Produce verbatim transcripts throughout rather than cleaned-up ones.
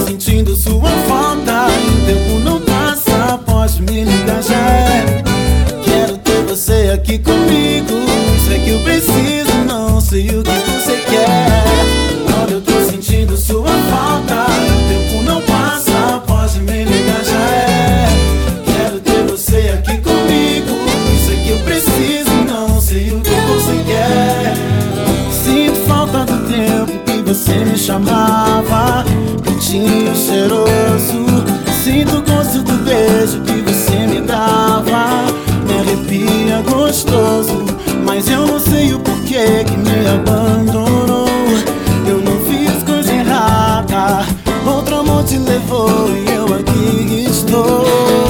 sentindo sua falta e o tempo não passa, pode me ligar já é. Quero ter você aqui comigo, isso é que eu preciso, não sei o que você quer. Olha, eu tô sentindo sua falta, o tempo não passa, pode me ligar já é. Quero ter você aqui comigo, isso é que eu preciso, não sei o que você quer. Sinto falta do tempo que você me chamava, quentinho, cheiroso. Sinto o gosto do beijo que você me dava, me arrepia gostoso. Mas eu não sei o porquê que me abandonou. Eu não fiz coisa errada, outro amor te levou e eu aqui estou.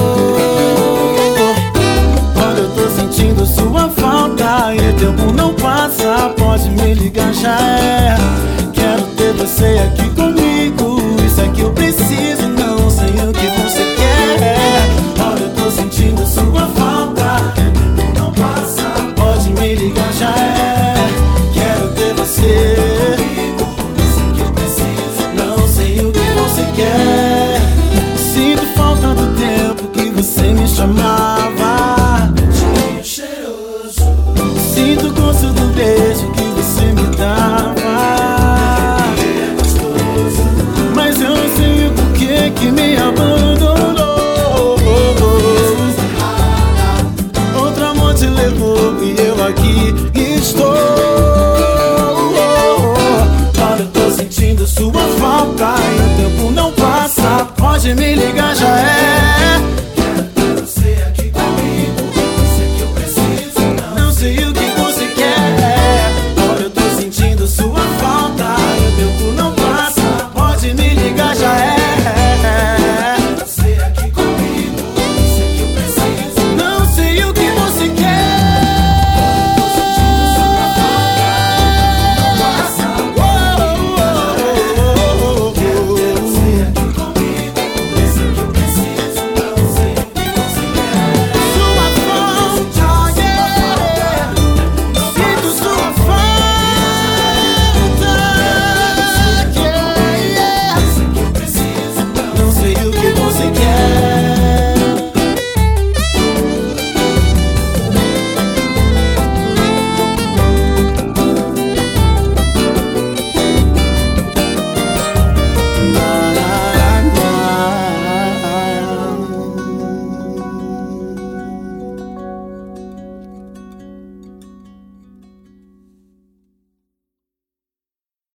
Olha, eu tô sentindo sua falta e o tempo não passa, pode me ligar já é. Quero ter você aqui comigo, isso é que eu preciso, não sei o que você quer. Olha, eu tô sentindo sua falta, o tempo não passa, pode me ligar já é. Quero ter você comigo, isso é que eu preciso, não sei o que você quer. Sinto falta do tempo que você me chamava, cheiroso. Sinto o gosto do beijo que você me dava, mas eu não sei o porquê que me abandonou. Outro amor te levou e eu aqui estou. Olha, eu tô sentindo sua falta e o tempo não passa, pode me ligar.